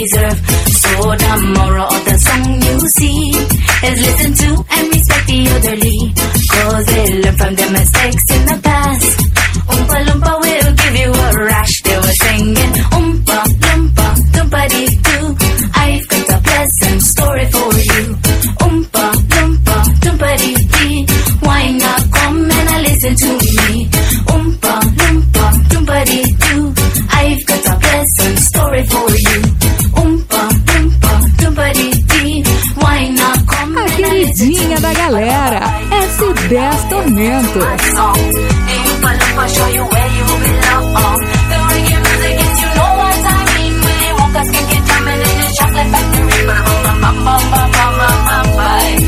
deserve. So the moral of the song you see is listen to and respect the elderly, cause they learn from their mistakes in the past. Oompa Loompa will give you a rash. They were singing Oompa Loompa Doompah-dee-doo. I've got a pleasant story for you. Oompa Loompa Doompah-dee-dee. Why not come and listen to me? Oompa Loompa Doompah-dee-doo. I've got a pleasant story for you. Oompa Loompa Doompah-dee-dee. Why not come and listen to me? A queridinha da galera, S10 Tormentos. Oompa Loompa show you where you belong. The reggae music is, you know what I mean. Willy Wonka's can get jamming in the chocolate factory. Bum bum bum bum bum bum bum bum bye.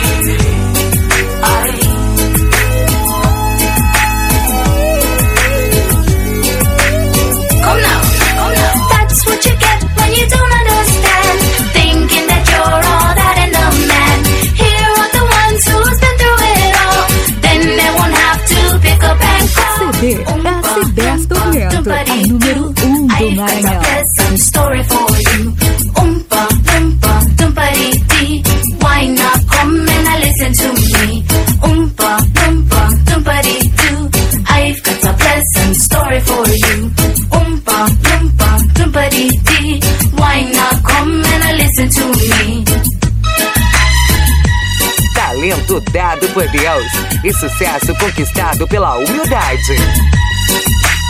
Come now, come now. That's what you get when you don't understand. Thinking that you're all that and a man. Here are the ones who's been through it all. Then they won't have to pick up and call. CD S10 Tormentos, a número 1 do Maranhão. Some story for you. Oompa Loompa Doompah-dee-dee. Why not come and listen to me? Oompa Loompa Doompah-dee-doo. I've got a pleasant story for you. Oompa Loompa Doompah-dee-dee. Why not come and listen to me? Talento dado por Deus e sucesso conquistado pela humildade.